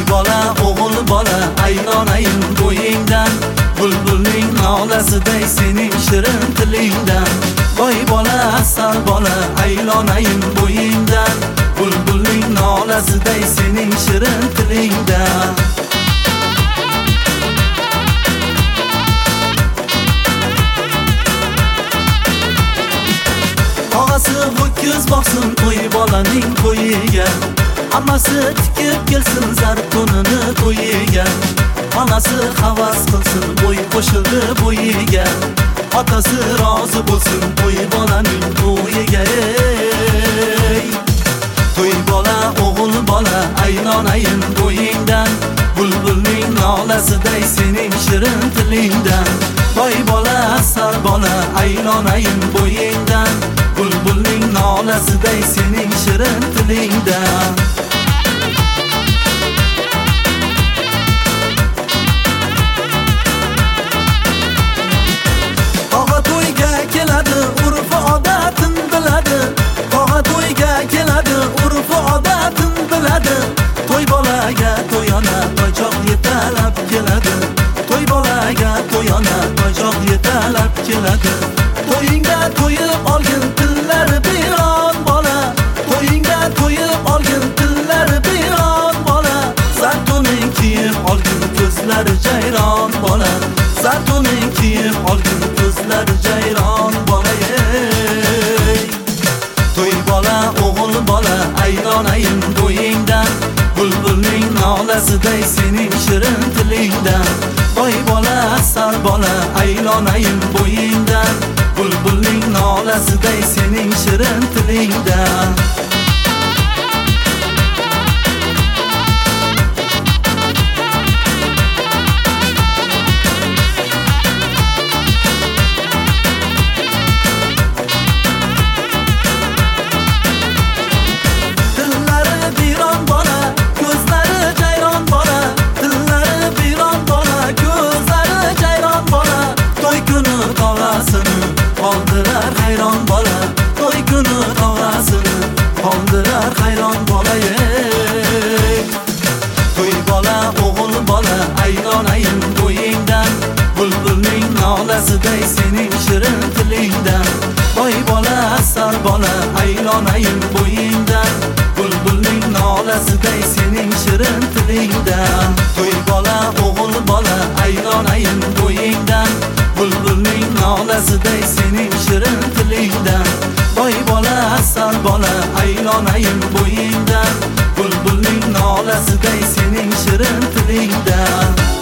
bola, o'g'il bola, aylanayim bo'yingdan. Bulbulning nolasiday sening shirin tilingdan. Voy bola, asal bola, aylanayim bo'yingdan. Bulbulning nolasiday sening shirin tilingdan. Og'asi ho'kiz boqsin to'y bolaning to'yiga. Hammasi tikib kelsin zartunini to'yiga. Onasi havas qilsin bo'y qo'shildi bo'yiga. Otasi rozi bo'lsin to'y bolaning to'yiga. To'y bola, o'g'il bola, aylanayim bo'yingdan. Bulbulning nolasiday sening shirin tilingdan. Voy bola, asal bola, aylanayim bo'yingdan. Bulbulning nolasiday sening shirin tilingdan. Tog'a to'yga keladi, urf odatin biladi. Tog'a to'yga keladi, urf odatin biladi. To'y bolaga to'yona to'joq yetalab keladi. To'y bolaga to'yona to'joq yetalab keladi. To'yingga to'yib olgin tillar biron bola. To'yingga to'yib olgin tillar biron bola. Zartuning kiyib olgin ko'zlari jayron bola. Zartuning kiyib olgin ko'zlari jayron bola. To'y bola, o'g'il bola, aylanayim bo'yingdan. Bulbulning nolasiday sening shirin tilingdan. Voy bola, asal bola, aylanayim bo'yingdan. Bulbulning nolasiday sening shirin tilingdan. Qoldirar hayron bola, to'y kuni tog'asini qoldirar hayron bola. To'y bola, o'g'il bola, aylanayim bo'yingdan. Bulbulning nolasiday sening shirin tilingdan. Voy bola, asal bola, aylanayim bo'yingdan. Bulbulning nolasiday sening shirin tilingdan. To'y bola, o'g'il bola, aylanayim bo'yingdan. Bulbulning nolasiday sening shirin tilingdan. Voy bola, asal bola, aylanayim bo'yingdan. Bulbulning nolasiday sening shirin tilingdan.